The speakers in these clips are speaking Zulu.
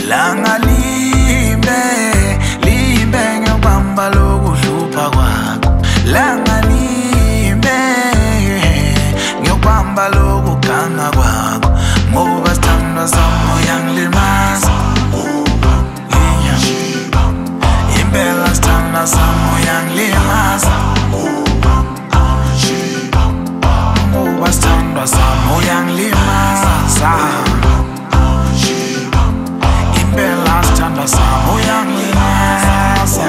langa limbe ngiyobamba lokudlupha kwakho langa limbe ngiyobamba lokuganga kwakho ngoba sithandwa sami uyangilimaza impela sithandwa sami uyangilimaza ngoba sithandwa sami uyangilimaza impela sithandwa sami uyangilimaza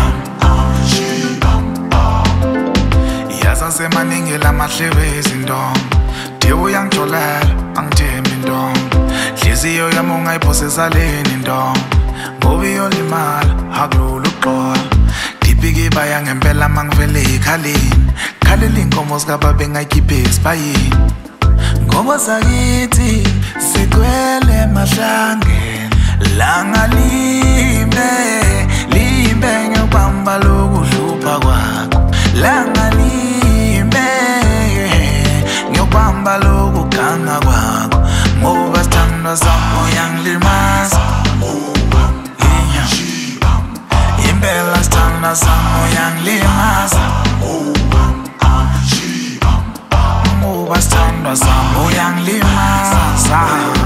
semaningi lamahlebe ezintombi de uyangijolela angithembi intombi hliziyo yami ungayiphose saleni intombi ngoba iyolimala akulula ukuxola ngipike baya ngempela mangivele ekhaleni khalela inkomo zikababa engayikhiphe esibayeni ngoba sakithi sigcwele emahlangeni langa limbe ngiyobamba lokudlupha kwakho langa ngiyobamba lokuganga kwakho ngoba sithandwa sami uyangilimaza impela sithandwa sami uyangilimaza ngoba sithandwa sami uyangilimaza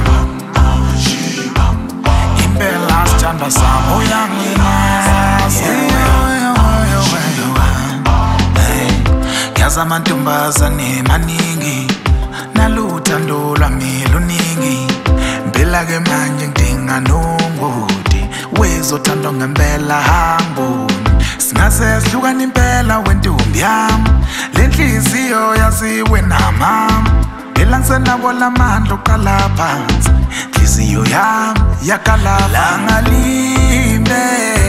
impela sithandwa sami uyangilimaza yazi amantombazane maningi naluthando lwami luningi mpela-ke manje ngidinga nongoti wezothandwa ngempela hamboni singase sihlukane impela wentombi yami le nhliziyo yaziwe namami elangisenabo lamandla oqala phansi nhliziyo yami yakalapa langa limbe